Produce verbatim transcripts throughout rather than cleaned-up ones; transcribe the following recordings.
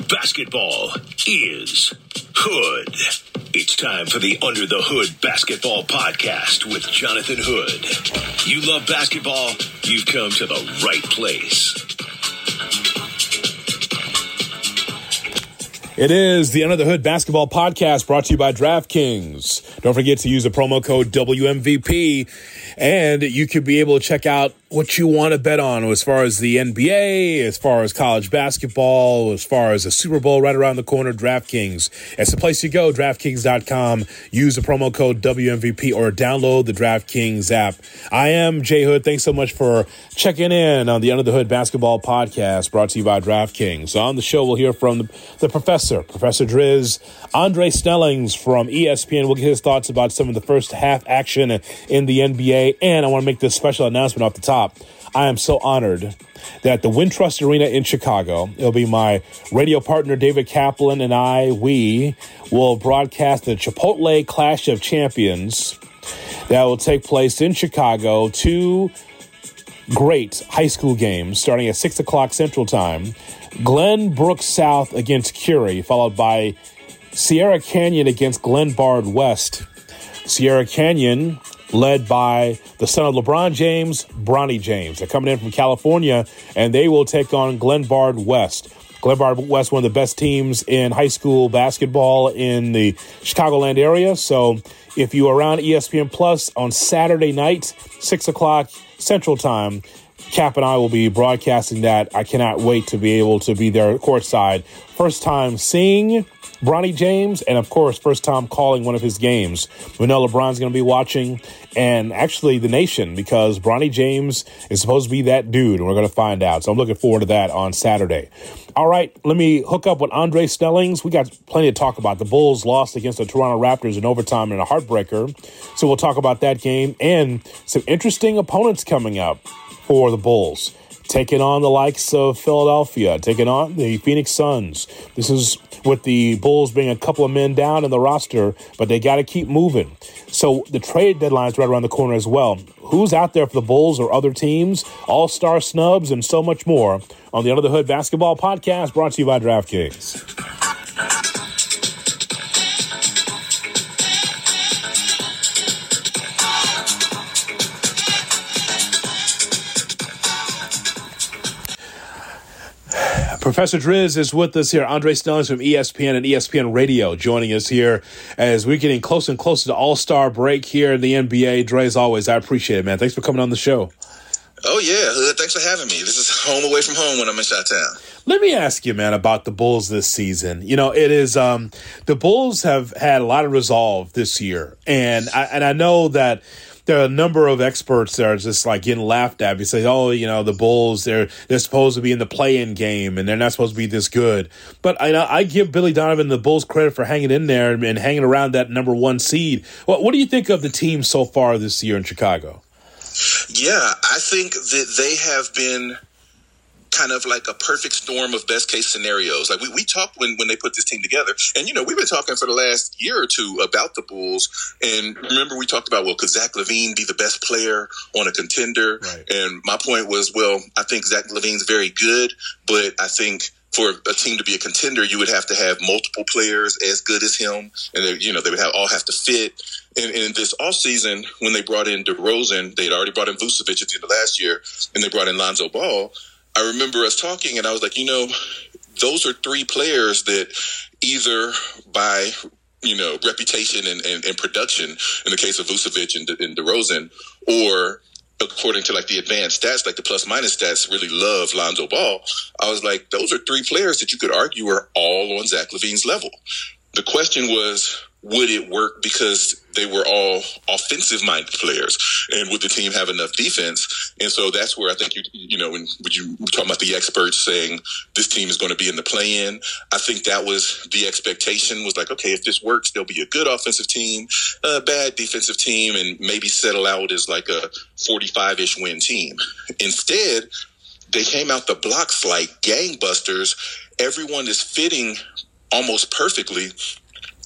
Basketball is Hood. It's time for the Under the Hood Basketball Podcast with Jonathan Hood. You love basketball? You've come to the right place. It is the Under the Hood Basketball Podcast brought to you by DraftKings. Don't forget to use the promo code W M V P, and you could be able to check out what you want to bet on as far as the N B A, as far as college basketball, as far as the Super Bowl right around the corner. DraftKings. It's the place you go, DraftKings dot com. Use the promo code W M V P or download the DraftKings app. I am Jay Hood. Thanks so much for checking in on the Under the Hood Basketball Podcast brought to you by DraftKings. So on the show, we'll hear from the, the professor, Professor Driz, Andre Snellings from E S P N. We'll get his thoughts about some of the first half action in the N B A. And I want to make this special announcement off the top. I am so honored that the Wintrust Arena in Chicago, it'll be my radio partner David Kaplan and I, we will broadcast the Chipotle Clash of Champions that will take place in Chicago. Two great high school games starting at six o'clock Central Time. Glenbrook South against Curie, followed by Sierra Canyon against Glenbard West. Sierra Canyon led by the son of LeBron James, Bronny James. They're coming in from California, and they will take on Glenbard West. Glenbard West, one of the best teams in high school basketball in the Chicagoland area. So if you're around E S P N Plus on Saturday night, six o'clock Central Time, Cap and I will be broadcasting that. I cannot wait to be able to be there courtside. First time seeing Bronny James, and of course, first time calling one of his games. We know LeBron's going to be watching, and actually the nation, because Bronny James is supposed to be that dude, and we're going to find out. So I'm looking forward to that on Saturday. All right, let me hook up with Andre Snellings. We got plenty to talk about. The Bulls lost against the Toronto Raptors in overtime in a heartbreaker. So we'll talk about that game and some interesting opponents coming up for the Bulls. Taking on the likes of Philadelphia, taking on the Phoenix Suns. This is with the Bulls being a couple of men down in the roster, but they got to keep moving. So the trade deadline is right around the corner as well. Who's out there for the Bulls or other teams? All-star snubs and so much more on the Under the Hood Basketball Podcast brought to you by DraftKings. Professor Driz is with us here. Andre Snellings from E S P N and E S P N Radio joining us here as we're getting closer and closer to All-Star break here in the N B A. Dre, as always, I appreciate it, man. Thanks for coming on the show. Oh, yeah. Hood, thanks for having me. This is home away from home when I'm in Chi-Town. Let me ask you, man, about the Bulls this season. You know, it is um, the Bulls have had a lot of resolve this year, and I, and I know that there are a number of experts that are just like getting laughed at. You say, oh, you know, the Bulls, they're they're supposed to be in the play-in game and they're not supposed to be this good. But I I give Billy Donovan and the Bulls credit for hanging in there and hanging around that number one seed. What, what do you think of the team so far this year in Chicago? Yeah, I think that they have been kind of like a perfect storm of best case scenarios. Like we, we talked when, when they put this team together, and, you know, we've been talking for the last year or two about the Bulls. And remember, we talked about, well, could Zach LaVine be the best player on a contender? Right. And my point was, well, I think Zach LaVine's very good, but I think for a team to be a contender, you would have to have multiple players as good as him. And, they, you know, they would have, all have to fit. And, and this offseason, when they brought in DeRozan, they'd already brought in Vucevic at the end of last year, and they brought in Lonzo Ball. I remember us talking, and I was like, you know, those are three players that either by, you know, reputation and, and, and production, in the case of Vucevic and, De, and DeRozan, or according to like the advanced stats, like the plus minus stats, really love Lonzo Ball. I was like, those are three players that you could argue are all on Zach LaVine's level. The question was, would it work because they were all offensive-minded players, and would the team have enough defense? And so that's where I think, you you know, when, when you were talking about the experts saying this team is going to be in the play-in, I think that was the expectation, was like, okay, if this works, there'll be a good offensive team, a bad defensive team, and maybe settle out as like a forty-five-ish win team. Instead, they came out the blocks like gangbusters. Everyone is fitting almost perfectly.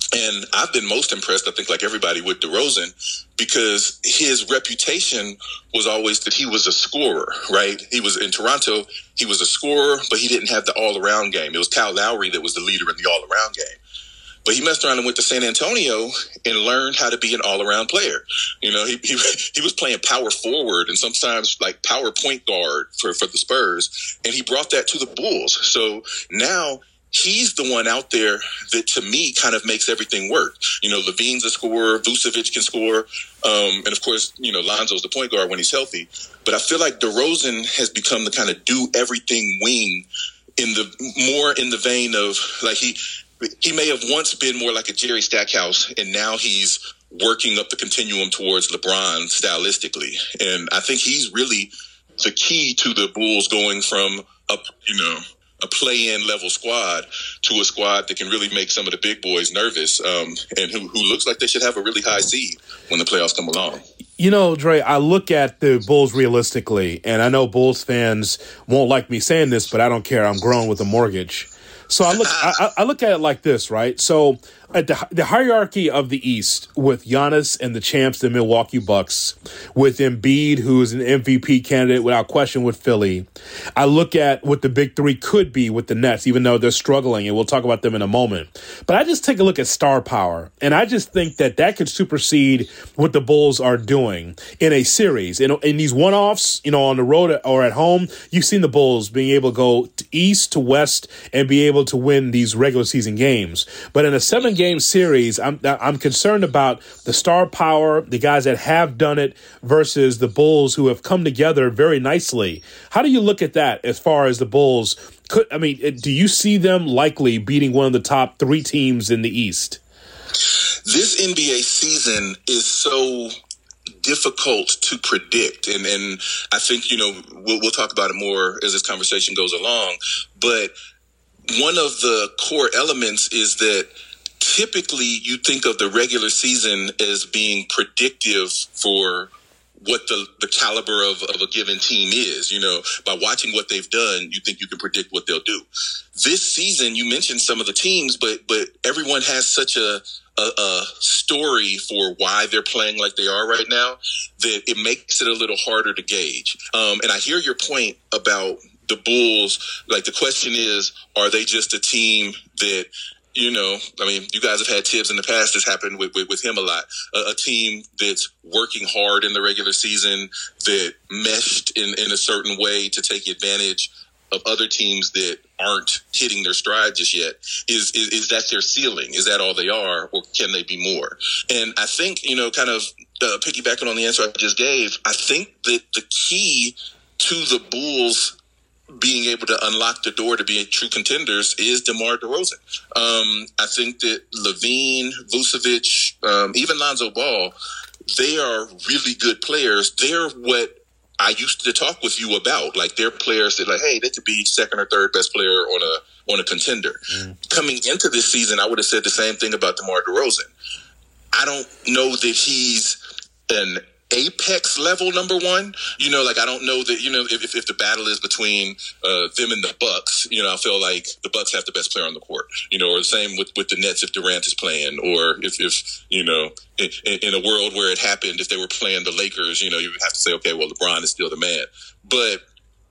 And I've been most impressed, I think, like everybody, with DeRozan, because his reputation was always that he was a scorer, right? He was in Toronto, he was a scorer, but he didn't have the all-around game. It was Kyle Lowry that was the leader in the all-around game. But he messed around and went to San Antonio and learned how to be an all-around player. You know, he he, he was playing power forward and sometimes like power point guard for, for the Spurs, and he brought that to the Bulls. So now he's the one out there that, to me, kind of makes everything work. You know, Levine's a scorer, Vucevic can score, um, and of course, you know, Lonzo's the point guard when he's healthy. But I feel like DeRozan has become the kind of do-everything wing in the more in the vein of like he he may have once been more like a Jerry Stackhouse, and now he's working up the continuum towards LeBron stylistically. And I think he's really the key to the Bulls going from a you know. a play-in level squad to a squad that can really make some of the big boys nervous, um, and who, who looks like they should have a really high seed when the playoffs come along. You know, Dre, I look at the Bulls realistically, and I know Bulls fans won't like me saying this, but I don't care. I'm grown with a mortgage. So I look, I, I look at it like this, right? So at the, the hierarchy of the East, with Giannis and the champs, the Milwaukee Bucks, with Embiid, who's an M V P candidate without question with Philly, I look at what the big three could be with the Nets, even though they're struggling, and we'll talk about them in a moment. But I just take a look at star power, and I just think that that could supersede what the Bulls are doing in a series. In, in these one-offs, you know, on the road or at home, you've seen the Bulls being able to go to east to west and be able to win these regular season games. But in a seven-game series, I'm I'm concerned about the star power, the guys that have done it versus the Bulls who have come together very nicely. How do you look at that as far as the Bulls? Could I mean, do you see them likely beating one of the top three teams in the East? This N B A season is so difficult to predict, and and I think, you know, we'll, we'll talk about it more as this conversation goes along, but one of the core elements is that typically you think of the regular season as being predictive for what the, the caliber of, of a given team is. You know, by watching what they've done, you think you can predict what they'll do. This season, you mentioned some of the teams, but but everyone has such a, a, a story for why they're playing like they are right now that it makes it a little harder to gauge. Um, and I hear your point about the Bulls. Like, the question is, are they just a team that, you know, I mean, you guys have had Tibbs in the past. This happened with, with, with him a lot. A, a team that's working hard in the regular season, that meshed in, in a certain way to take advantage of other teams that aren't hitting their stride just yet. Is, is is that their ceiling? Is that all they are, or can they be more? And I think, you know, kind of uh, piggybacking on the answer I just gave, I think that the key to the Bulls being able to unlock the door to be true contenders is DeMar DeRozan. Um, I think that Levine, Vucevic, um, even Lonzo Ball, they are really good players. They're what I used to talk with you about. Like, they're players that, like, hey, they could be second or third best player on a on a contender. Mm. Coming into this season, I would have said the same thing about DeMar DeRozan. I don't know that he's an apex level number one. You know, like, I don't know that, you know, if, if the battle is between uh, them and the Bucks, you know, I feel like the Bucks have the best player on the court, you know, or the same with, with the Nets if Durant is playing, or if, if you know, in, in a world where it happened, if they were playing the Lakers, you know, you would have to say, okay, well, LeBron is still the man. But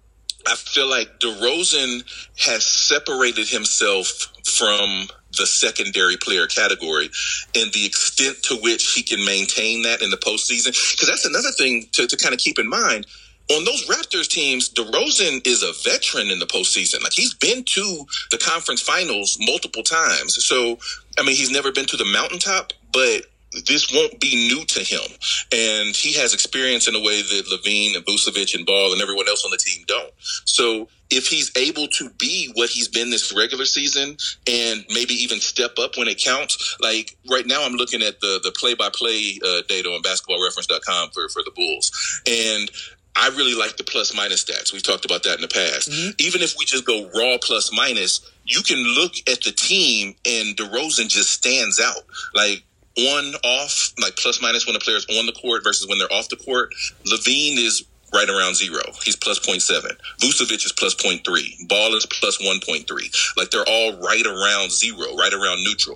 I feel like DeRozan has separated himself from the secondary player category, and the extent to which he can maintain that in the postseason. Because that's another thing to, to kind of keep in mind. On those Raptors teams, DeRozan is a veteran in the postseason. Like, he's been to the conference finals multiple times. So, I mean, he's never been to the mountaintop, but this won't be new to him. And he has experience in a way that Levine and Vucevic and Ball and everyone else on the team don't. So if he's able to be what he's been this regular season and maybe even step up when it counts, like right now I'm looking at the, the play-by-play uh, data on basketball reference dot com for, for the Bulls. And I really like the plus-minus stats. We've talked about that in the past. Mm-hmm. Even if we just go raw plus-minus, you can look at the team and DeRozan just stands out. Like, on, off, like plus minus when a player's on the court versus when they're off the court. Levine is right around zero. He's plus zero point seven. Vucevic is plus zero point three. Ball is plus one point three. Like, they're all right around zero, right around neutral.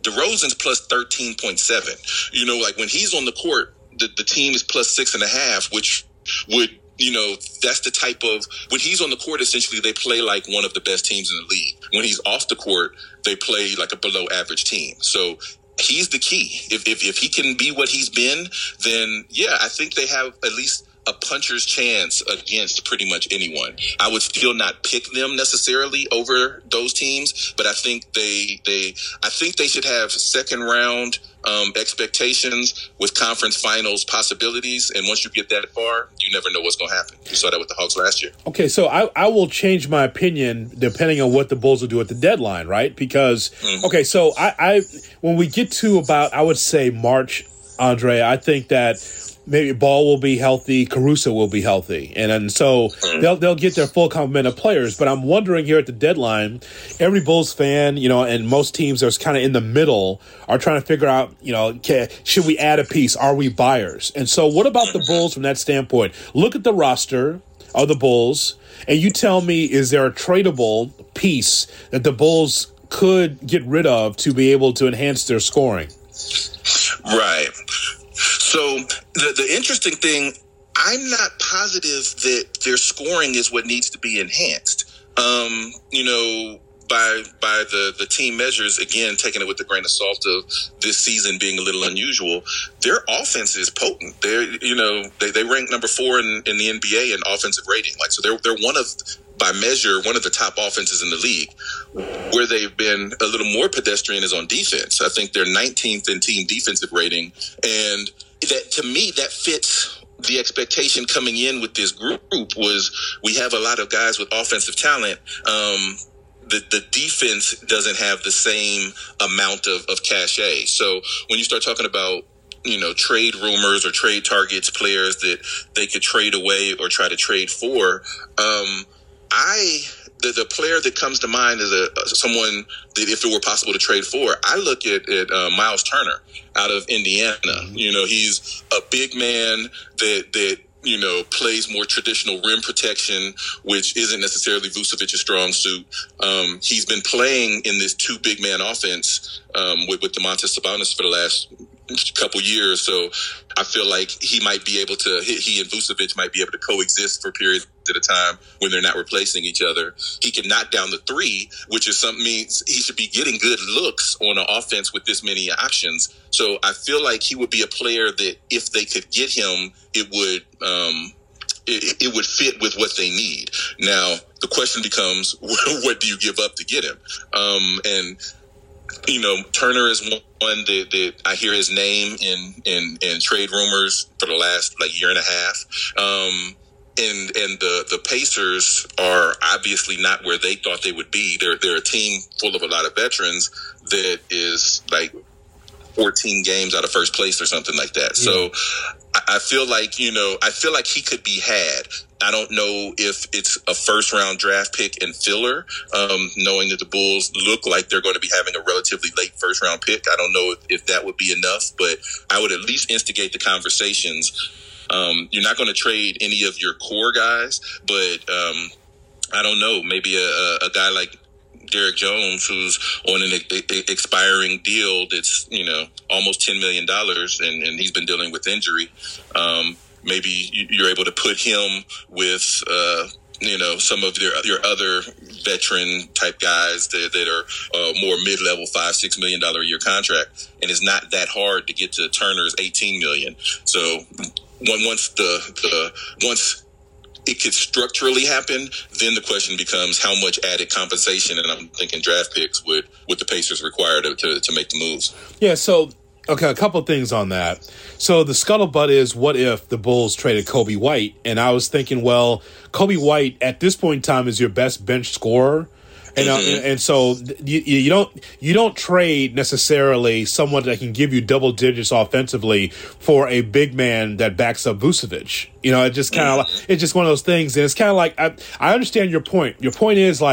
DeRozan's plus thirteen point seven. You know, like when he's on the court, the, the team is plus six and a half, which would, you know, that's the type of, when he's on the court, essentially they play like one of the best teams in the league. When he's off the court, they play like a below average team. So he's the key. If, if, if he can be what he's been, then yeah, I think they have at least a puncher's chance against pretty much anyone. I would still not pick them necessarily over those teams, but I think they they I think they should have second round um, expectations with conference finals possibilities. And once you get that far, you never know what's going to happen. You saw that with the Hawks last year. Okay, so I, I will change my opinion depending on what the Bulls will do at the deadline, right? Because mm-hmm. okay, so I, I when we get to about I would say March, Andre, I think that maybe Ball will be healthy, Caruso will be healthy, and, and so they'll they'll get their full complement of players. But I'm wondering here at the deadline, every Bulls fan, you know, and most teams that's kind of in the middle are trying to figure out, you know, okay, should we add a piece? Are we buyers? And so, what about the Bulls from that standpoint? Look at the roster of the Bulls, and you tell me, is there a tradable piece that the Bulls could get rid of to be able to enhance their scoring? Right. So the, the interesting thing, I'm not positive that their scoring is what needs to be enhanced. Um, you know, by by the, the team measures, again, taking it with a grain of salt of this season being a little unusual, their offense is potent. They're, you know, they, they rank number four in, in the N B A in offensive rating. Like, so they're they're one of, by measure, one of the top offenses in the league. Where they've been a little more pedestrian is on defense. I think they're nineteenth in team defensive rating. And that, to me, that fits the expectation coming in with this group was we have a lot of guys with offensive talent. Um, the, the defense doesn't have the same amount of, of cachet. So when you start talking about, you know, trade rumors or trade targets, players that they could trade away or try to trade for, um, I... The, the player that comes to mind is a someone that, if it were possible to trade for, I look at, at uh, Miles Turner out of Indiana. Mm-hmm. You know, he's a big man that that you know plays more traditional rim protection, which isn't necessarily Vucevic's strong suit. Um, he's been playing in this two big man offense um, with with Domantas Sabonis for the last couple years, so I feel like he might be able to. He and Vucevic might be able to coexist for periods at a time when they're not replacing each other. He can knock down the three, which is something means he should be getting good looks on an offense with this many options. So I feel like he would be a player that if they could get him, it would um, it, it would fit with what they need. Now the question becomes, what do you give up to get him? Um, and You know, Turner is one that, that I hear his name in, in, in trade rumors for the last like year and a half. Um, and and the, the Pacers are obviously not where they thought they would be. They're they're a team full of a lot of veterans that is like fourteen games out of first place or something like that. Yeah. So I, I feel like, you know, I feel like he could be had. I don't know if it's a first round draft pick and filler, um, knowing that the Bulls look like they're going to be having a relatively late first round pick. I don't know if, if that would be enough, but I would at least instigate the conversations. Um, you're not going to trade any of your core guys, but um, I don't know, maybe a, a guy like Derek Jones, who's on an e- expiring deal that's, you know, almost ten million dollars, and, and he's been dealing with injury. Um, maybe you're able to put him with, uh, you know, some of your your other veteran type guys that, that are uh, more mid-level, five, six million dollar a year contract, and it's not that hard to get to Turner's eighteen million. So once the the once it could structurally happen, then the question becomes how much added compensation, and I'm thinking draft picks would would the Pacers require to to, to make the moves. Yeah. So. Okay, a couple of things on that. So the scuttlebutt is, what if the Bulls traded Coby White? And I was thinking, well, Coby White at this point in time is your best bench scorer. And, mm-hmm. uh, and so you, you don't you don't trade necessarily someone that can give you double digits offensively for a big man that backs up Vucevic. You know, it just kind of mm-hmm. it's just one of those things, and it's kind of like I, I understand your point. Your point is like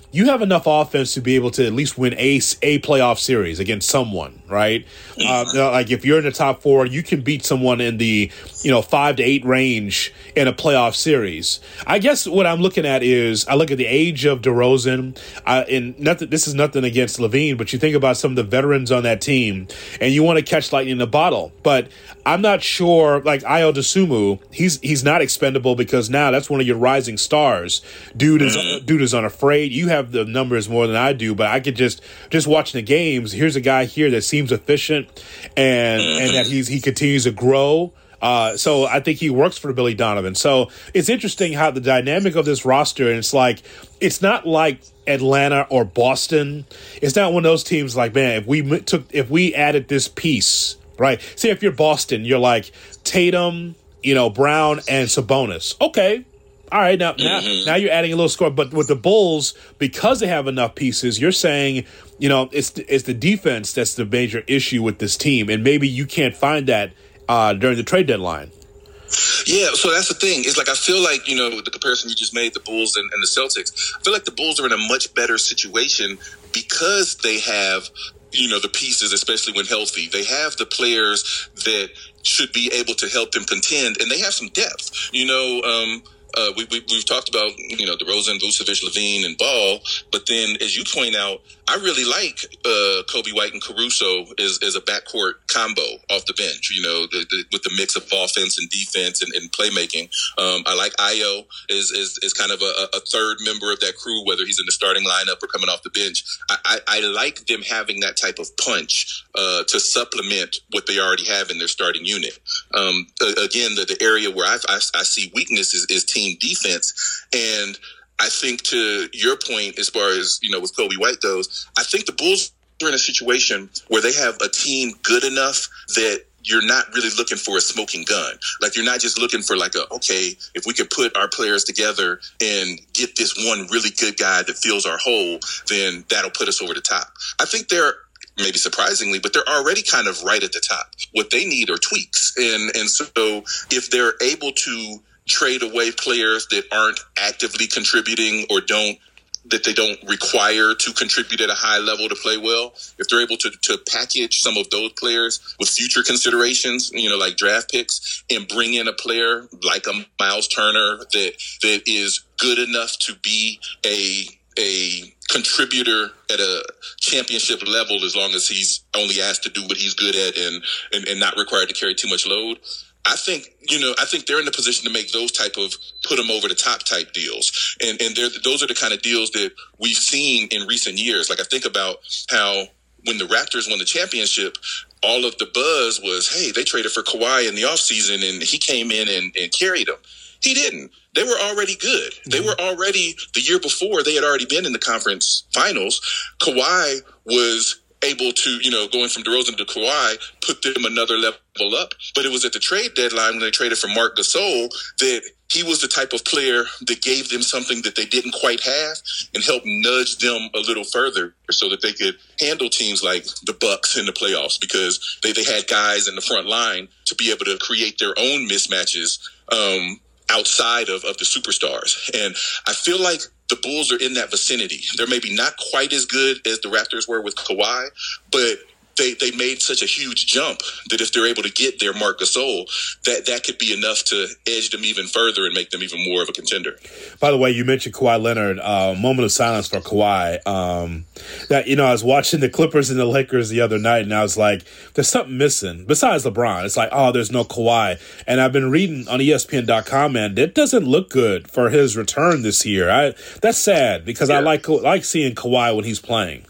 you have enough offense to be able to at least win a, a playoff series against someone, right? Uh, like if you're in the top four, you can beat someone in the, you know, five to eight range in a playoff series. I guess what I'm looking at is I look at the age of DeRozan, uh, and nothing. This is nothing against Levine, but you think about some of the veterans on that team, and you want to catch lightning in a bottle. But I'm not sure, like Ayo Dosunmu, he's he's not expendable because now that's one of your rising stars. Dude is dude is unafraid. You have the numbers more than I do, but I could just just watching the games. Here's a guy here that seems efficient, and and that he's he continues to grow. Uh, so I think he works for Billy Donovan. So it's interesting how the dynamic of this roster, and it's like it's not like Atlanta or Boston. It's not one of those teams like, man, if we took if we added this piece, right? Say if you're Boston, you're like Tatum, you know, Brown, and Sabonis. Okay. All right, now, now mm-hmm. now you're adding a little score. But with the Bulls, because they have enough pieces, you're saying, you know, it's the, it's the defense that's the major issue with this team. And maybe you can't find that uh, during the trade deadline. Yeah, so that's the thing. It's like I feel like, you know, the comparison you just made, the Bulls and, and the Celtics, I feel like the Bulls are in a much better situation because they have, you know, the pieces, especially when healthy. They have the players that should be able to help them contend, and they have some depth. You know, um, uh, we, we, we've talked about, you know, DeRozan, Vucevic, Levine, and Ball, but then, as you point out, I really like uh, Kobe White and Caruso as, as a backcourt combo off the bench, you know, the, the, with the mix of offense and defense and, and playmaking. Um, I like Ayo as, as, as kind of a, a third member of that crew, whether he's in the starting lineup or coming off the bench. I, I, I like them having that type of punch uh, to supplement what they already have in their starting unit. Um, again, the, the area where I, I, I see weakness is, is team defense. And I think to your point, as far as, you know, with Kobe White goes, I think the Bulls are in a situation where they have a team good enough that you're not really looking for a smoking gun. Like, you're not just looking for like a, okay, if we could put our players together and get this one really good guy that fills our hole, then that'll put us over the top. I think they're, maybe surprisingly, but they're already kind of right at the top. What they need are tweaks. And, and so if they're able to trade away players that aren't actively contributing or don't that they don't require to contribute at a high level to play well, if they're able to, to package some of those players with future considerations, you know, like draft picks, and bring in a player like a Miles Turner that that is good enough to be a a contributor at a championship level, as long as he's only asked to do what he's good at and, and, and not required to carry too much load. I think, you know, I think they're in the position to make those type of put them over the top type deals. And, and they're, those are the kind of deals that we've seen in recent years. Like, I think about how when the Raptors won the championship, all of the buzz was, hey, they traded for Kawhi in the offseason and he came in and, and carried them. He didn't. They were already good. They were already, the year before, they had already been in the conference finals. Kawhi was able to, you know, going from DeRozan to Kawhi, put them another level up. But it was at the trade deadline when they traded for Marc Gasol that he was the type of player that gave them something that they didn't quite have and helped nudge them a little further so that they could handle teams like the Bucks in the playoffs, because they, they had guys in the front line to be able to create their own mismatches um, outside of, of the superstars. And I feel like the Bulls are in that vicinity. They're maybe not quite as good as the Raptors were with Kawhi, but they, they made such a huge jump that if they're able to get their Marc Gasol, that, that could be enough to edge them even further and make them even more of a contender. By the way, you mentioned Kawhi Leonard. Uh, moment of silence for Kawhi. Um, that, you know, I was watching the Clippers and the Lakers the other night, and I was like, there's something missing. Besides LeBron, it's like, oh, there's no Kawhi. And I've been reading on E S P N dot com, man, it doesn't look good for his return this year. I, that's sad because yeah. I like like seeing Kawhi when he's playing.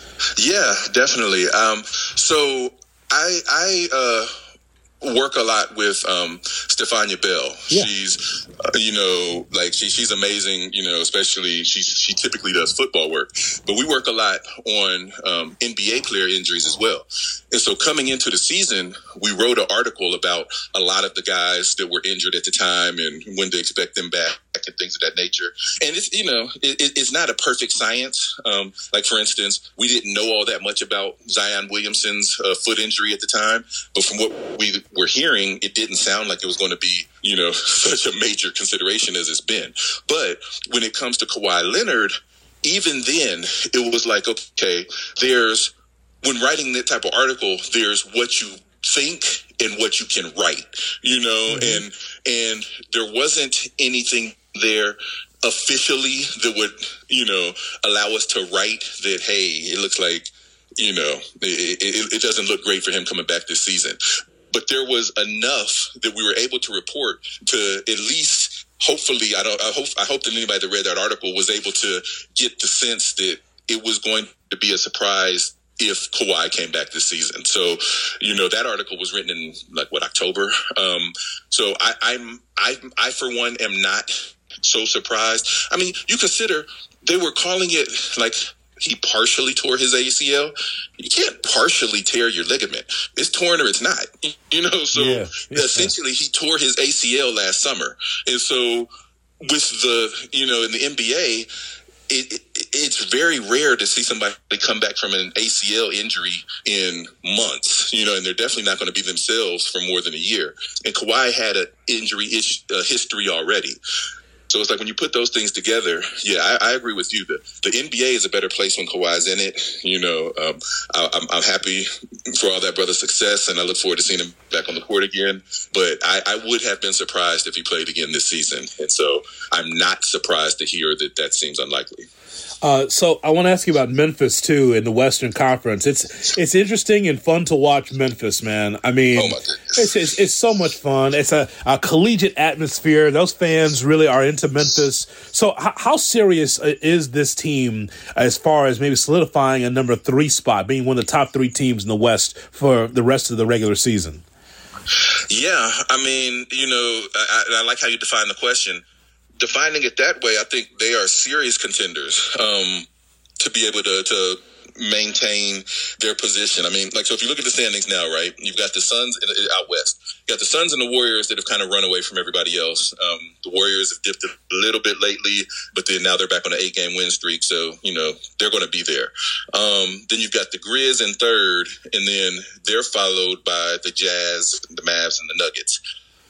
Yeah, definitely. Um, so I I uh, work a lot with um, Stefania Bell. Yeah. She's, uh, you know, like she, she's amazing, you know, especially she, she typically does football work. But we work a lot on um, N B A player injuries as well. And so coming into the season, we wrote an article about a lot of the guys that were injured at the time and when to expect them back and things of that nature. And it's, you know, it, it's not a perfect science. Um, like, for instance, we didn't know all that much about Zion Williamson's uh, foot injury at the time. But from what we were hearing, it didn't sound like it was going to be, you know, such a major consideration as it's been. But when it comes to Kawhi Leonard, even then, it was like, okay, there's, when writing that type of article, there's what you think and what you can write, you know, mm-hmm. and and there wasn't anything there officially that would, you know, allow us to write that, hey, it looks like, you know, it, it, it doesn't look great for him coming back this season. But there was enough that we were able to report to at least, hopefully, I don't, I hope, I hope that anybody that read that article was able to get the sense that it was going to be a surprise if Kawhi came back this season. So, you know, that article was written in like what, October. Um, so I, I'm, I, I for one am not so surprised. I mean, you consider they were calling it like he partially tore his A C L. You can't partially tear your ligament. It's torn or it's not, you know? So yeah. Yeah. Essentially he tore his A C L last summer. And so with the, you know, in the N B A, It, it, it's very rare to see somebody come back from an A C L injury in months, you know, and they're definitely not going to be themselves for more than a year. And Kawhi had an injury ish, uh, history already. So it's like when you put those things together, yeah, I, I agree with you. The, the N B A is a better place when Kawhi's in it. You know, um, I, I'm, I'm happy for all that brother's success, and I look forward to seeing him back on the court again. But I, I would have been surprised if he played again this season. And so I'm not surprised to hear that that seems unlikely. Uh, so I want to ask you about Memphis too in the Western Conference. It's it's interesting and fun to watch Memphis, man. I mean, oh my goodness. it's, it's it's so much fun. It's a, a collegiate atmosphere. Those fans really are into Memphis. So h- how serious is this team as far as maybe solidifying a number three spot, being one of the top three teams in the West for the rest of the regular season? Yeah, I mean, you know, I, I like how you define the question. Defining it that way, I think they are serious contenders um, to be able to, to maintain their position. I mean, like, so if you look at the standings now, right, you've got the Suns in, out west. You got the Suns and the Warriors that have kind of run away from everybody else. Um, the Warriors have dipped a little bit lately, but then now they're back on an eight-game win streak, so, you know, they're going to be there. Um, then you've got the Grizz in third, and then they're followed by the Jazz, the Mavs, and the Nuggets.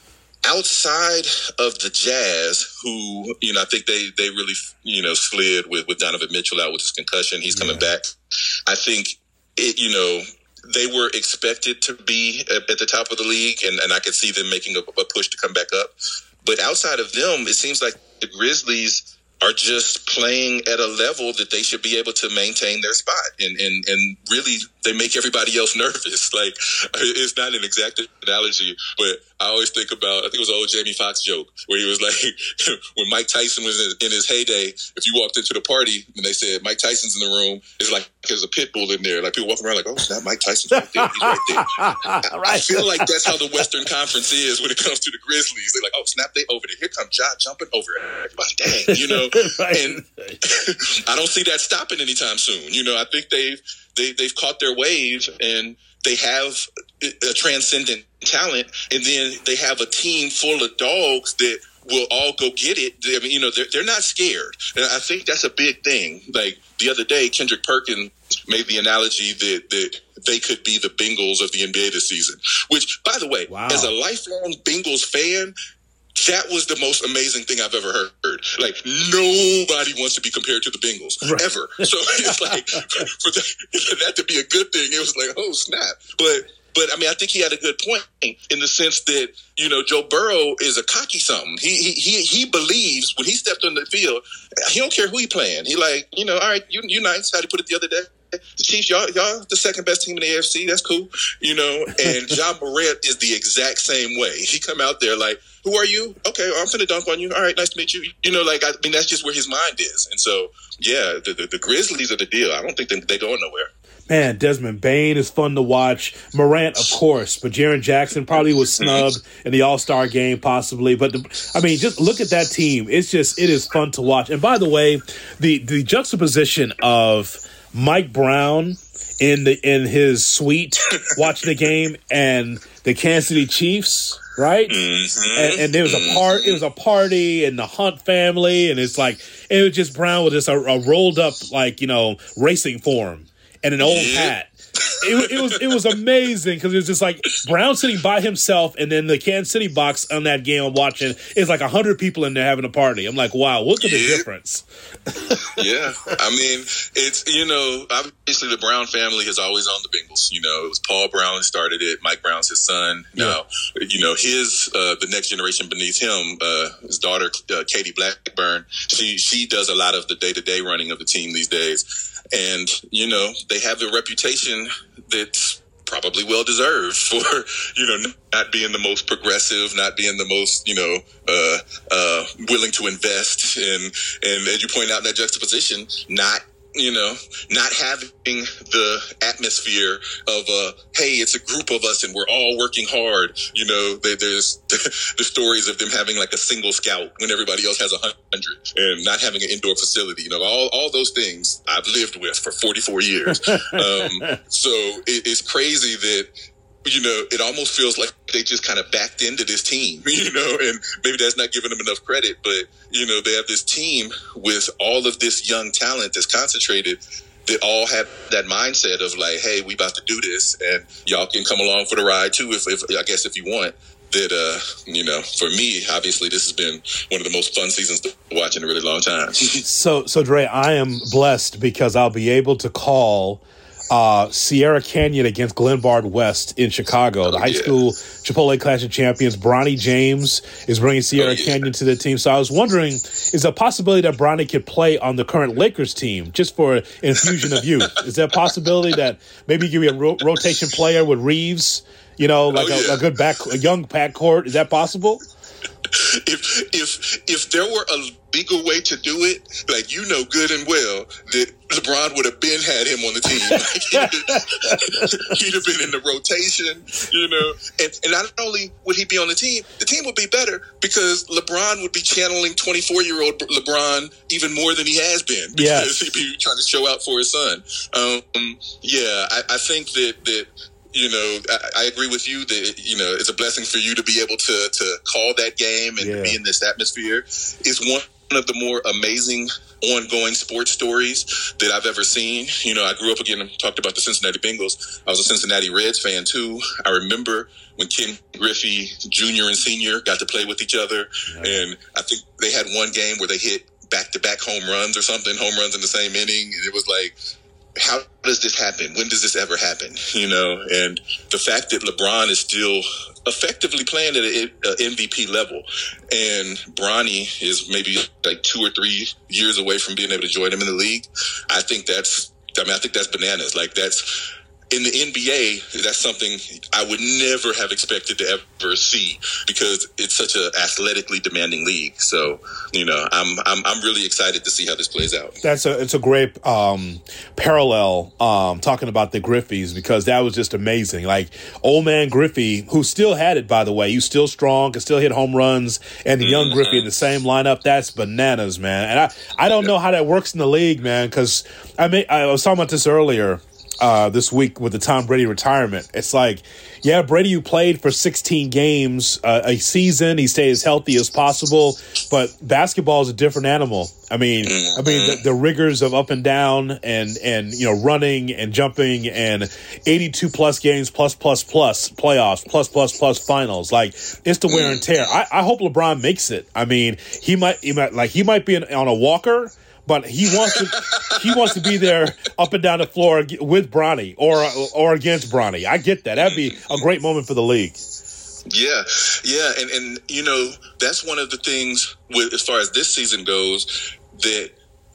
Outside of the Jazz, who, you know, I think they, they really, you know, slid with, with Donovan Mitchell out with his concussion. He's coming yeah. back. I think, it, you know, they were expected to be at, at the top of the league, and, and I could see them making a, a push to come back up. But outside of them, it seems like the Grizzlies are just playing at a level that they should be able to maintain their spot. And, and, and really, they make everybody else nervous. Like, it's not an exact analogy, but I always think about, I think it was an old Jamie Foxx joke where he was like, when Mike Tyson was in, in his heyday, if you walked into the party and they said, Mike Tyson's in the room, it's like there's a pit bull in there. Like, people walking around like, oh, snap, Mike Tyson's right there. He's right there. right. I feel like that's how the Western Conference is when it comes to the Grizzlies. They're like, oh, snap, they over there. Here comes Ja jumping over everybody. Dang, you know? right. And I don't see that stopping anytime soon. You know, I think they've, they, they've caught their wave, and they have a transcendent talent, and then they have a team full of dogs that will all go get it. I mean, you know, they're, they're not scared. And I think that's a big thing. Like the other day, Kendrick Perkins made the analogy that, that they could be the Bengals of the N B A this season, which, by the way, wow. as a lifelong Bengals fan, that was the most amazing thing I've ever heard. Like, nobody wants to be compared to the Bengals, right. ever. So it's like, for that, that to be a good thing, it was like, oh, snap. But, but I mean, I think he had a good point in the sense that, you know, Joe Burrow is a cocky something. He he he, he believes when he stepped on the field, he don't care who he playing. He like, you know, all right, you you nice. How do you put it the other day? The Chiefs, y'all, y'all the second best team in the A F C. That's cool, you know. And John Morant is the exact same way. He come out there like, "Who are you? Okay, well, I'm finna dunk on you. All right, nice to meet you." You know, like I mean, that's just where his mind is. And so, yeah, the the, the Grizzlies are the deal. I don't think they, they going nowhere. Man, Desmond Bane is fun to watch. Morant, of course, but Jaren Jackson probably was snubbed in the All-Star game, possibly. But the, I mean, just look at that team. It's just it is fun to watch. And by the way, the the juxtaposition of Mike Brown in the in his suite watching the game and the Kansas City Chiefs, right? Mm-hmm. And, and there was a part. It was a party and the Hunt family, and it's like it was just Brown with just a, a rolled up like you know racing form and an old hat. it, it was it was amazing because it was just like Brown sitting by himself, and then the Kansas City box on that game I'm watching is like a hundred people in there having a party. I'm like, wow, look at yeah. the difference. Yeah, I mean, it's, you know, obviously the Brown family has always owned the Bengals. You know, it was Paul Brown who started it. Mike Brown's his son. Yeah. Now, you know, his uh, the next generation beneath him, uh, his daughter uh, Katie Blackburn. She she does a lot of the day to day running of the team these days, and you know, they have a reputation that's probably well deserved for, you know, not being the most progressive, not being the most, you know, uh, uh, willing to invest, and and as you point out in that juxtaposition, not, you know, not having the atmosphere of, uh, hey, it's a group of us and we're all working hard. You know, they, there's the stories of them having like a single scout when everybody else has a hundred, and not having an indoor facility. You know, all, all those things I've lived with for forty-four years. um, so it, it's crazy that, you know, it almost feels like they just kind of backed into this team, you know, and maybe that's not giving them enough credit, but, you know, they have this team with all of this young talent that's concentrated, that all have that mindset of like, hey, we about to do this, and y'all can come along for the ride too, if, if I guess if you want. That, uh, you know, for me, obviously, this has been one of the most fun seasons to watch in a really long time. so, so Dre, I am blessed because I'll be able to call Uh, Sierra Canyon against Glenbard West in Chicago. The oh, high yeah. school Chipotle Clash of Champions. Bronny James is bringing Sierra oh, yeah. Canyon to the team. So I was wondering, is there a possibility that Bronny could play on the current Lakers team just for an infusion of youth? Is there a possibility that maybe you could be a ro- rotation player with Reeves? You know, like oh, yeah. a, a good back, a young backcourt. Is that possible? If if if there were a legal way to do it, like, you know good and well that LeBron would have been had him on the team. Like, he'd, he'd have been in the rotation, you know. And, and not only would he be on the team, the team would be better because LeBron would be channeling twenty-four-year-old LeBron even more than he has been, because yeah. he'd be trying to show out for his son. Um, yeah, I, I think that that. You know, I, I agree with you that, you know, it's a blessing for you to be able to to call that game and yeah. be in this atmosphere. It's one of the more amazing ongoing sports stories that I've ever seen. You know, I grew up, again, I talked about the Cincinnati Bengals. I was a Cincinnati Reds fan, too. I remember when Ken Griffey Junior and Senior got to play with each other. Yeah. And I think they had one game where they hit back-to-back home runs or something, home runs in the same inning. And it was like, how does this happen? When does this ever happen? You know, and the fact that LeBron is still effectively playing at an M V P level, and Bronny is maybe like two or three years away from being able to join him in the league, I think that's, I mean, I think that's bananas. Like, that's, in the N B A, that's something I would never have expected to ever see, because it's such an athletically demanding league. So, you know, I'm I'm I'm really excited to see how this plays out. That's a it's a great um, parallel um, talking about the Griffeys, because that was just amazing. Like, old man Griffey, who still had it, by the way, he's still strong, can still hit home runs, and the young mm-hmm. Griffey in the same lineup. That's bananas, man. And I I don't know how that works in the league, man, because I mean I was talking about this earlier. Uh, this week with the Tom Brady retirement. It's like, yeah, Brady, you played for sixteen games uh, a season. He stayed as healthy as possible, but basketball is a different animal. I mean, I mean the, the rigors of up and down and and you know running and jumping and eighty-two plus games plus plus plus playoffs plus plus plus finals. Like, it's the wear and tear. I, I hope LeBron makes it. I mean, he might he might like he might be in, on a walker. But he wants to he wants to be there up and down the floor with Bronny or or against Bronny. I get that. That'd be a great moment for the league. Yeah, yeah, and and you know, that's one of the things with, as far as this season goes, that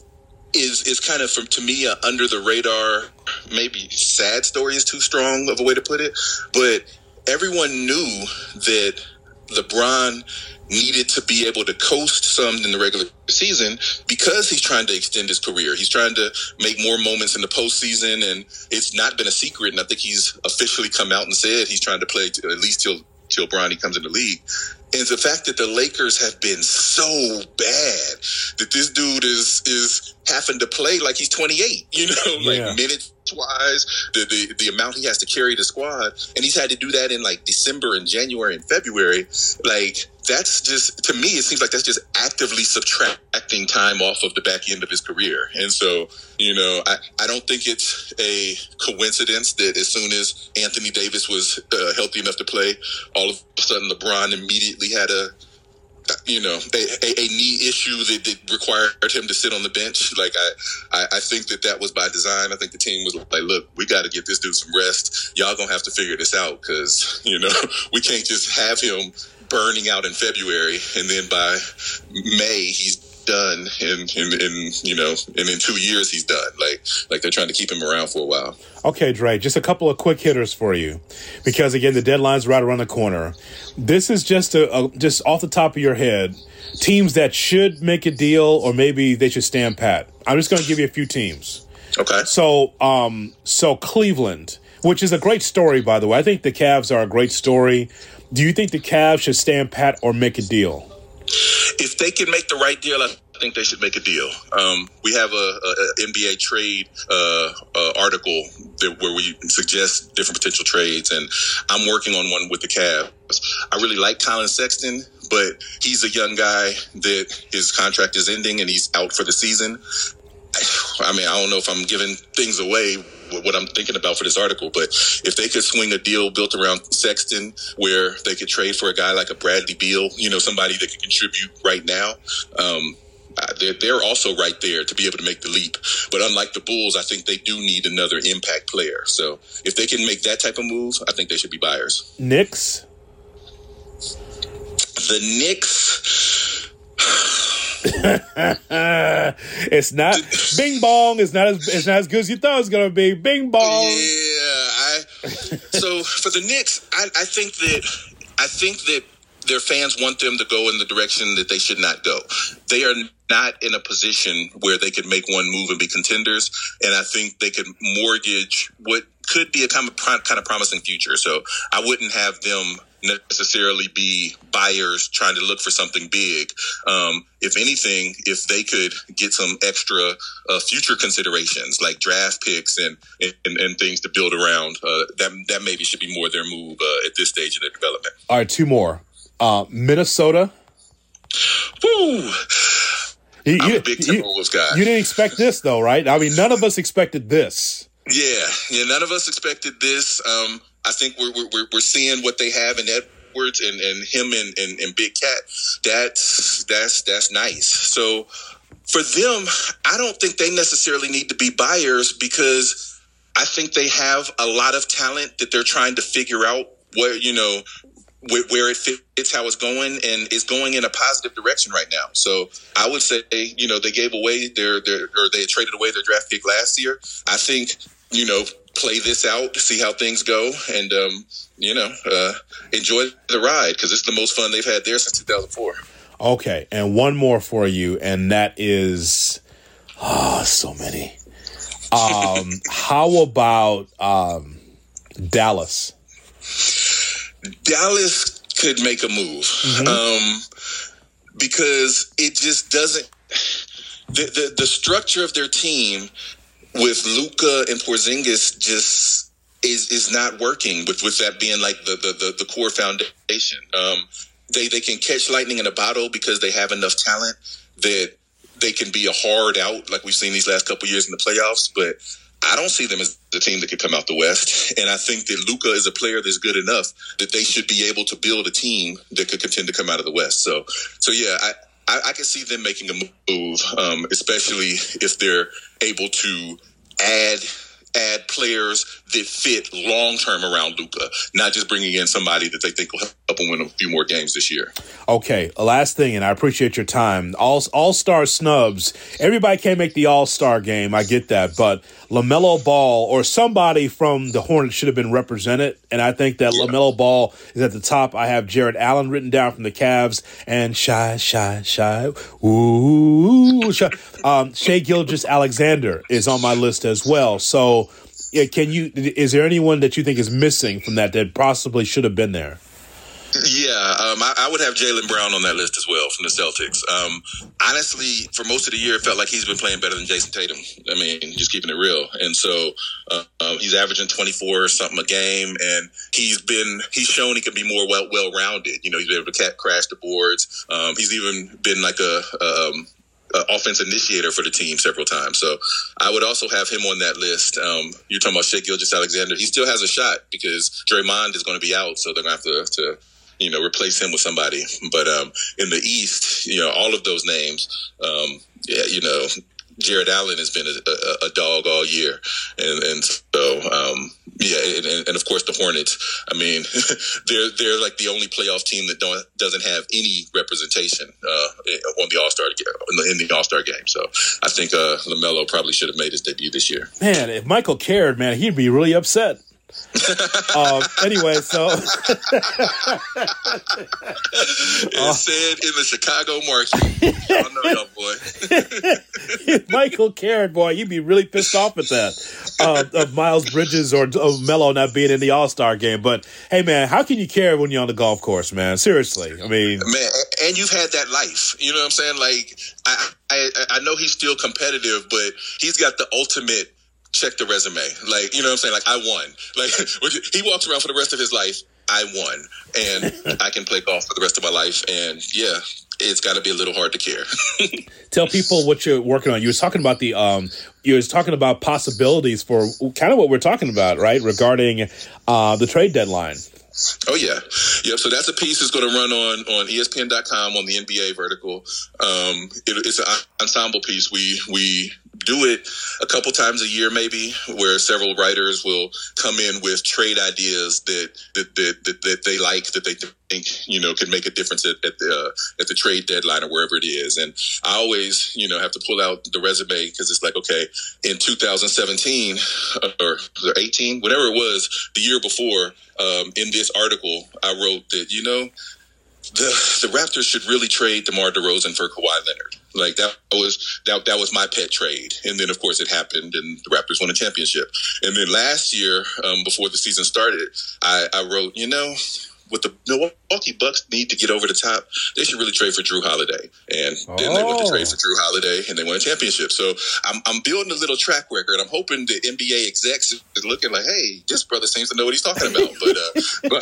is is kind of, from to me, a under the radar, maybe sad story is too strong of a way to put it, but everyone knew that LeBron needed to be able to coast some in the regular season because he's trying to extend his career. He's trying to make more moments in the postseason, and it's not been a secret. And I think he's officially come out and said he's trying to play to, at least till till Bronny comes in the league. And the fact that the Lakers have been so bad that this dude is is having to play like he's twenty-eight, you know, like yeah. minutes wise, the, the the amount he has to carry the squad, and he's had to do that in like December and January and February. Like, that's just, to me, it seems like that's just actively subtracting time off of the back end of his career. And so, you know, I, I don't think it's a coincidence that as soon as Anthony Davis was uh, healthy enough to play, all of a sudden LeBron immediately had a, you know, a, a, a knee issue that, that required him to sit on the bench. Like, I, I, I think that that was by design. I think the team was like, look, we got to get this dude some rest. Y'all going to have to figure this out because, you know, we can't just have him burning out in February and then by May he's done and, and, and you know, and in two years he's done. Like, like they're trying to keep him around for a while. Okay, Dre, just a couple of quick hitters for you, because again, the deadline's right around the corner. This is just a, a just off the top of your head, teams that should make a deal or maybe they should stand pat. I'm just going to give you a few teams. Okay. So, um, so Cleveland, which is a great story, by the way. I think the Cavs are a great story. Do you think the Cavs should stand pat or make a deal? If they can make the right deal, I think they should make a deal. Um, we have a, a N B A trade uh, uh, article that, where we suggest different potential trades, and I'm working on one with the Cavs. I really like Colin Sexton, but he's a young guy that his contract is ending and he's out for the season. I mean, I don't know if I'm giving things away, what I'm thinking about for this article, but if they could swing a deal built around Sexton where they could trade for a guy like a Bradley Beal, you know, somebody that could contribute right now, um, they're, they're also right there to be able to make the leap. But unlike the Bulls, I think they do need another impact player. So if they can make that type of move, I think they should be buyers. Knicks? The Knicks... It's not bing bong. It's not as it's not as good as you thought it was gonna be. Bing bong. Yeah, I. So for the Knicks, I, I think that I think that their fans want them to go in the direction that they should not go. They are not in a position where they could make one move and be contenders, and I think they could mortgage what could be a kind of kind of promising future. So I wouldn't have them necessarily be buyers trying to look for something big. Um, if anything, if they could get some extra uh, future considerations like draft picks and and, and things to build around, uh, that that maybe should be more their move uh, at this stage in their development. All right, two more. Uh, Minnesota. Woo! You, I'm you, a big Timberwolves guy. You didn't expect this, though, right? I mean, none of us expected this. Yeah, yeah, none of us expected this. Um, I think we're we're we're seeing what they have in Edwards and, and him and, and, and Big Cat. That's that's that's nice. So for them, I don't think they necessarily need to be buyers because I think they have a lot of talent that they're trying to figure out where you know where, where it fits, how it's going, and it's going in a positive direction right now. So I would say, you know, they gave away their their or they traded away their draft pick last year. I think, you know, play this out to see how things go and, um, you know, uh, enjoy the ride because it's the most fun they've had there since two thousand four. Okay. And one more for you. And that is, oh, so many. Um, how about um, Dallas? Dallas could make a move mm-hmm. um, because it just doesn't, the, the, the structure of their team with Luka and Porzingis just is is not working with, with that being like the, the, the, the core foundation. Um, they, they can catch lightning in a bottle because they have enough talent that they can be a hard out like we've seen these last couple of years in the playoffs. But I don't see them as the team that could come out the West. And I think that Luka is a player that's good enough that they should be able to build a team that could contend to come out of the West. So, so yeah, I, I, I can see them making a move, um, especially if they're able to add add players that fit long term around Luka, not just bringing in somebody that they think will help them win a few more games this year. Okay, last thing, and I appreciate your time. All All Star snubs. Everybody can't make the All Star game. I get that, but LaMelo Ball or somebody from the Hornets should have been represented, and I think that yeah. LaMelo Ball is at the top. I have Jared Allen written down from the Cavs, and shy, shy, shy, ooh, shy. Um, Shai Gilgeous-Alexander is on my list as well. So, yeah, can you? Is there anyone that you think is missing from that that possibly should have been there? Yeah, um, I, I would have Jaylen Brown on that list as well from the Celtics. Um, honestly, for most of the year, it felt like he's been playing better than Jason Tatum. I mean, just keeping it real. And so uh, um, he's averaging twenty-four or something a game, and he's been he's shown he can be more well well rounded. You know, he's been able to cat, crash the boards. Um, he's even been like a. Um, Uh, offense initiator for the team several times. So I would also have him on that list. Um, you're talking about Shai Gilgeous-Alexander. He still has a shot because Draymond is going to be out, so they're going to have to, to, you know, replace him with somebody. But um, in the East, you know, all of those names, um, yeah, you know, Jared Allen has been a, a, a dog all year. And, and so, um, yeah, and, and of course the Hornets, I mean, they're they're like the only playoff team that don't doesn't have any representation uh, on the All-Star in the, in the All-Star game. So I think uh, LaMelo probably should have made his debut this year. Man, if Michael cared, man, he'd be really upset. um, anyway, so it's uh, said in the Chicago market. Y'all know y'all, boy. If Michael cared, boy, you'd be really pissed off at that uh, of Miles Bridges or of Melo not being in the All-Star game. But hey, man, how can you care when you're on the golf course, man? Seriously, I mean, man, and you've had that life. You know what I'm saying? Like, I, I, I know he's still competitive, but he's got the ultimate. Check the resume. Like, you know what I'm saying? Like, I won. Like, he walks around for the rest of his life, I won. And I can play golf for the rest of my life. And, yeah, it's got to be a little hard to care. Tell people what you're working on. You were talking about the, um, you was talking about possibilities for kind of what we're talking about, right? Regarding uh, the trade deadline. Oh, yeah. Yep. So that's a piece that's going to run on, on E S P N dot com on the N B A vertical. Um, it, it's an ensemble piece. We, we, do it a couple times a year, maybe, where several writers will come in with trade ideas that that that, that, that they like, that they think, you know, can make a difference at, at the uh, at the trade deadline or wherever it is. And I always, you know, have to pull out the resume because it's like, okay, in two thousand seventeen or eighteen, whatever it was, the year before, um, in this article, I wrote that, you know, the the Raptors should really trade DeMar DeRozan for Kawhi Leonard. Like that was that that was my pet trade, and then of course it happened, and the Raptors won a championship. And then last year, um, before the season started, I, I wrote, you know, what the Milwaukee Bucks need to get over the top, they should really trade for Drew Holiday. And then oh. they went to trade for Drew Holiday, and they won a championship. So I'm I'm building a little track record. I'm hoping the N B A execs is looking like, hey, this brother seems to know what he's talking about. But, uh, but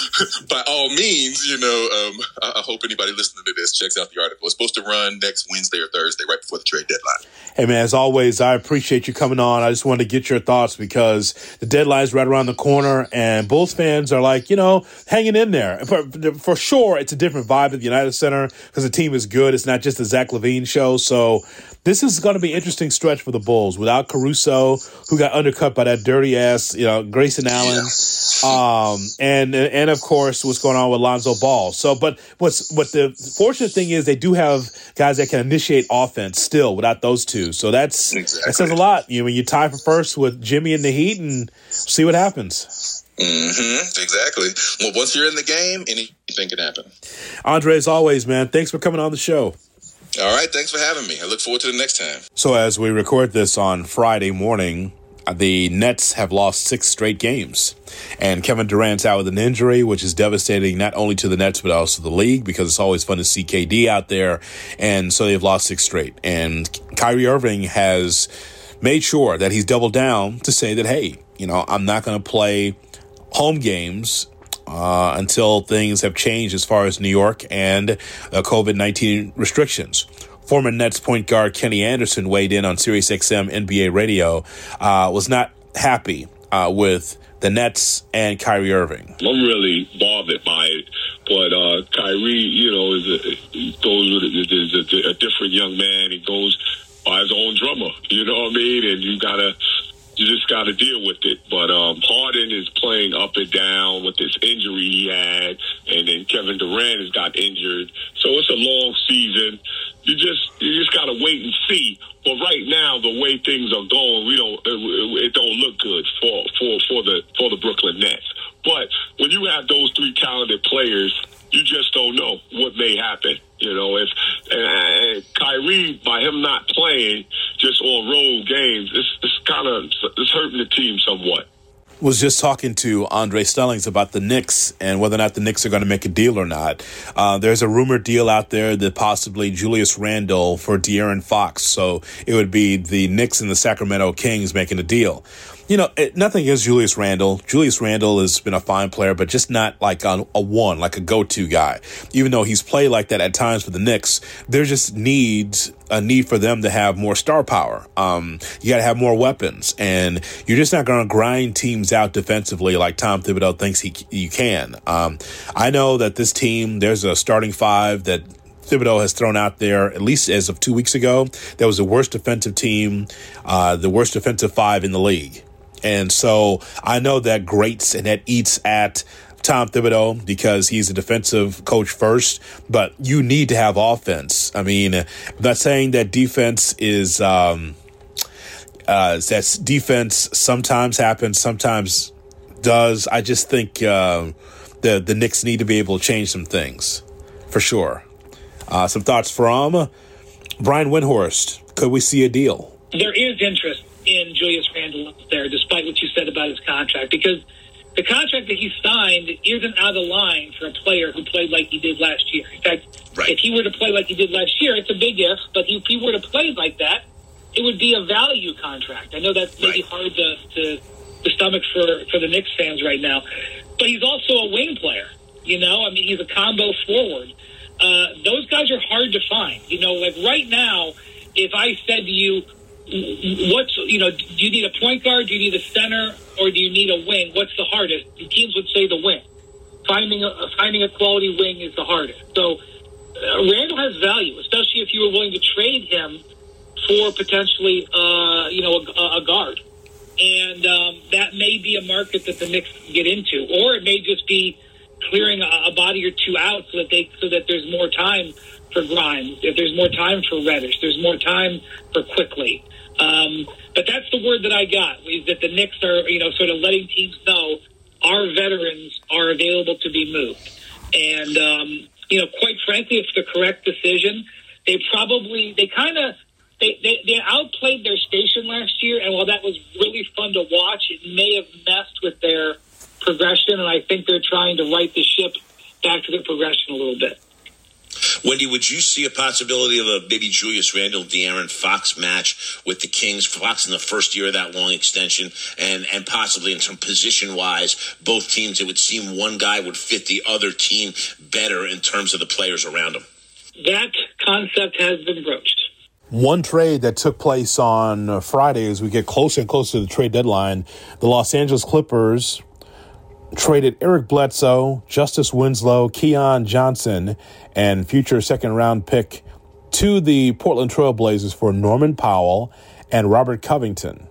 by all means, you know, um, I, I hope anybody listening to this checks out the article. It's supposed to run next Wednesday or Thursday, right before the trade deadline. Hey, man, as always, I appreciate you coming on. I just wanted to get your thoughts because the deadline's right around the corner, and Bulls fans are like, you know, hanging in there. For, for sure, it's a different vibe at the United Center because the team is good. It's not just the Zach LaVine show. So this is going to be an interesting stretch for the Bulls without Caruso, who got undercut by that dirty ass, you know, Grayson Allen, yeah. um, and and of course what's going on with Lonzo Ball. So, but what's what the fortunate thing is they do have guys that can initiate offense still without those two. So that's exactly. That says a lot. You know, when you tie for first with Jimmy and the Heat, and see what happens. Mm-hmm. Exactly. Well, once you're in the game, anything can happen. Andre, as always, man, thanks for coming on the show. All right, thanks for having me. I look forward to the next time. So as we record this on Friday morning, the Nets have lost six straight games. And Kevin Durant's out with an injury, which is devastating not only to the Nets but also the league because it's always fun to see K D out there. And so they've lost six straight. And Kyrie Irving has made sure that he's doubled down to say that, hey, you know, I'm not going to play home games uh, until things have changed as far as New York and uh, COVID nineteen restrictions. Former Nets point guard Kenny Anderson weighed in on Sirius X M N B A radio, uh, was not happy uh, with the Nets and Kyrie Irving. I'm really bothered by it, but uh, Kyrie, you know, is a, he goes with a, is a, a different young man. He goes by his own drummer, you know what I mean? And you gotta. You just got to deal with it. But um, Harden is playing up and down with this injury he had, and then Kevin Durant has got injured. So it's a long season. You just you just got to wait and see. But right now, the way things are going, we don't it, it don't look good for, for, for the for the Brooklyn Nets. But when you have those three talented players, you just don't know what may happen. You know, if and, and Kyrie, by him not playing just on road games, it's, it's kind of it's hurting the team somewhat. was just talking to Andre Stellings about the Knicks and whether or not the Knicks are going to make a deal or not. Uh, there's a rumored deal out there that possibly Julius Randle for De'Aaron Fox. So it would be the Knicks and the Sacramento Kings making a deal. You know, it, nothing against Julius Randle. Julius Randle has been a fine player, but just not like a, a one, like a go-to guy. Even though he's played like that at times for the Knicks, there just needs a need for them to have more star power. Um, you got to have more weapons, and you're just not going to grind teams out defensively like Tom Thibodeau thinks he you can. Um, I know that this team, there's a starting five that Thibodeau has thrown out there, at least as of two weeks ago, that was the worst defensive team, uh, the worst defensive five in the league. And so I know that grates and that eats at Tom Thibodeau because he's a defensive coach first, but you need to have offense. I mean, I'm not saying that defense is um, uh, that defense sometimes happens, sometimes does. I just think uh, the the Knicks need to be able to change some things for sure. Uh, some thoughts from Brian Windhorst. Could we see a deal? There is interest in Julius Randle there, despite what you said about his contract, because the contract that he signed isn't out of line for a player who played like he did last year. In fact, right. If he were to play like he did last year, it's a big if, but if he were to play like that, it would be a value contract. I know that's maybe right. hard to, to, to stomach for, for the Knicks fans right now, but he's also a wing player. You know, I mean, he's a combo forward. Uh, those guys are hard to find. You know, like right now, if I said to you, what's, you know, do you need a point guard, do you need a center, or do you need a wing? What's the hardest? The teams would say the wing. Finding a, finding a quality wing is the hardest. So uh, Randle has value, especially if you were willing to trade him for potentially, uh, you know, a, a guard. And um, that may be a market that the Knicks get into, or it may just be clearing a, a body or two out so that they so that there's more time for Grimes, if there's more time for Reddish, there's more time for Quickly. Um, but that's the word that I got, is that the Knicks are, you know, sort of letting teams know our veterans are available to be moved. And, um, you know, quite frankly, it's the correct decision. They probably, they kind of, they, they, they outplayed their station last year, and while that was really fun to watch, it may have messed with their progression, and I think they're trying to right the ship back to the progression a little bit. Wendy, would you see a possibility of a maybe Julius Randle, De'Aaron Fox match with the Kings? Fox in the first year of that long extension, and, and possibly in some position-wise, both teams, it would seem one guy would fit the other team better in terms of the players around him. That concept has been broached. One trade that took place on Friday as we get closer and closer to the trade deadline, the Los Angeles Clippers traded Eric Bledsoe, Justice Winslow, Keon Johnson, and future second-round pick to the Portland Trail Blazers for Norman Powell and Robert Covington.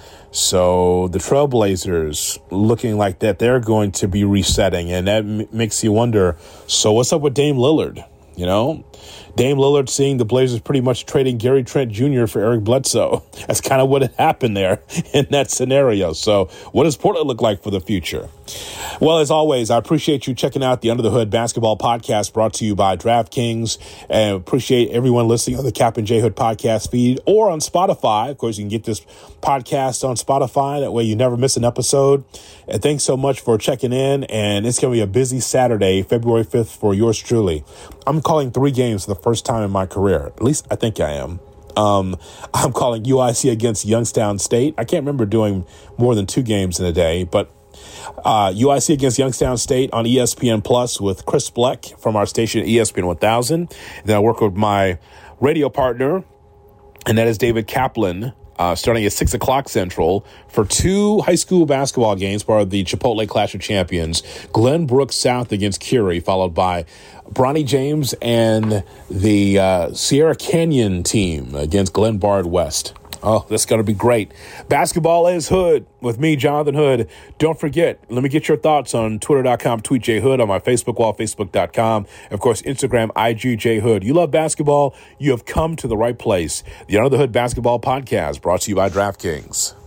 So the Trail Blazers looking like that they're going to be resetting, and that m- makes you wonder, so what's up with Dame Lillard? You know, Dame Lillard seeing the Blazers pretty much trading Gary Trent Junior for Eric Bledsoe. That's kind of what had happened there in that scenario. So what does Portland look like for the future? Well, as always, I appreciate you checking out the Under the Hood Basketball Podcast brought to you by DraftKings, and appreciate everyone listening on the Cap and J Hood podcast feed or on Spotify. Of course, you can get this podcast on Spotify. That way you never miss an episode. And thanks so much for checking in. And it's going to be a busy Saturday, February fifth, for yours truly. I'm calling three games for the first time in my career. At least I think I am. Um, I'm calling U I C against Youngstown State. I can't remember doing more than two games in a day, but uh, U I C against Youngstown State on E S P N Plus with Chris Bleck from our station E S P N one thousand. And then I work with my radio partner, and that is David Kaplan, Uh, starting at six o'clock Central for two high school basketball games, part of the Chipotle Clash of Champions. Glenbrook South against Curie, followed by Bronny James and the uh, Sierra Canyon team against Glen Bard West. Oh, that's going to be great. Basketball is Hood with me, Jonathan Hood. Don't forget, let me get your thoughts on twitter dot com, tweet J Hood, on my Facebook wall, facebook dot com. Of course, Instagram, I G J Hood. You love basketball, you have come to the right place. The Under the Hood Basketball Podcast brought to you by DraftKings.